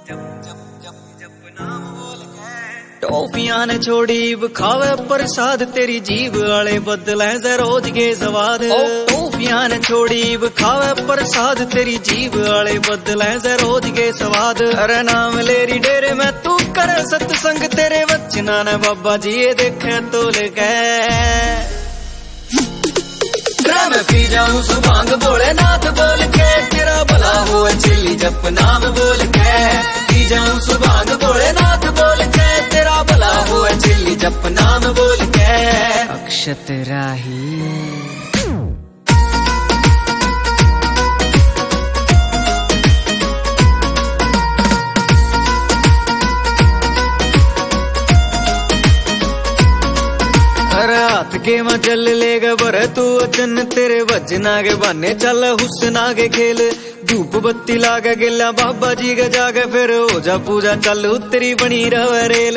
टॉफियां ने छोड़ी खावे प्रसाद तेरी जीभ वाले बदले से रोज के स्वाद। टॉफियां ने छोड़ी खावे प्रसाद तेरी जीभ वाले बदले से रोज के स्वाद। अरे नाम लेरी डेरे में तू करे सत्संग तेरे वचना ने बाबा जी ये देखे तो लगे। मैं पी जाऊं सुभांग भोलेनाथ बोल के तेरा भला हो चिल्ली जप नाम बोल के। पी जाऊं सुभांग भोलेनाथ बोल के तेरा भला हो चिल्ली जप नाम बोल के। अक्षत राही रात के मचल लेगा बर तू अचन तेरे वजना के बने चल हुसना के खेल। धूप बत्ती लागे गिला बाबा जी के जागे फिर हो जा पूजा चल तेरी बनी रवरेल।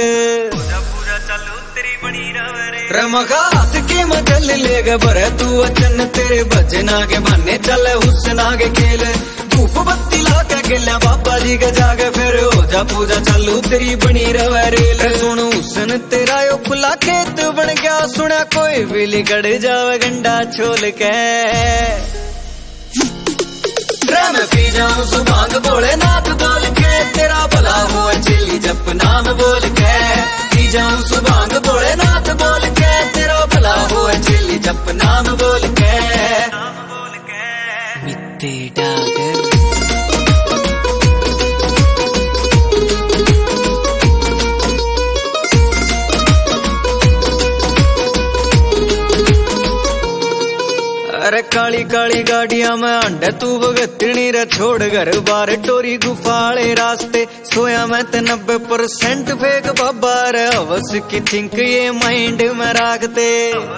रमगात के मचल लेगा बर तू अचन तेरे वजना के बने चल हुसना के खेल। धूप बत्ती लागे गिला बाबा जी के जागे फिर हो जा पूजा चलू तेरी बनी रवरेल। सुन हुसन तेरा यो खुला खेत बन गया सुना कोई भी लिगड़ जावे गंडा छोल के। मैं पी जाऊं सुभांग भोलेनाथ बोल के तेरा भला हो चिल्ली जप नाम बोल के। पी जाऊं सुभांग भोलेनाथ बोल के तेरा भला हो चिल्ली जप नाम बोल के। मिट्टी डागर अरे काली काली गाड़ियां में अंडे तू भगतनी रे छोड़ घर बार टोरी गुफाले रास्ते। सोया मैं ते 90% फेक बाबा रे हवस की थिंक ये माइंड में रखते।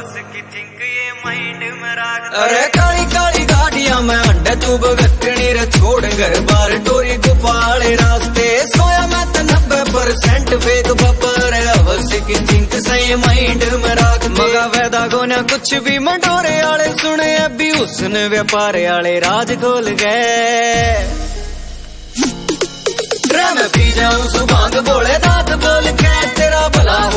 अरे काली काली गाड़ियां में अंडे तू भगतनी रे छोड़ घर बार टोरी गुफाले रास्ते। सोया मैं ते 90% फेक बाबा रे हवस की थिंक सही माइंड में रख। मगा वैदा गोना कुछ भी मंडोरे आले सुने अभी उसने व्यापार आले राज खोल गए। मैं पी जाऊं सुभांग भोलेनाथ बोल के तेरा भला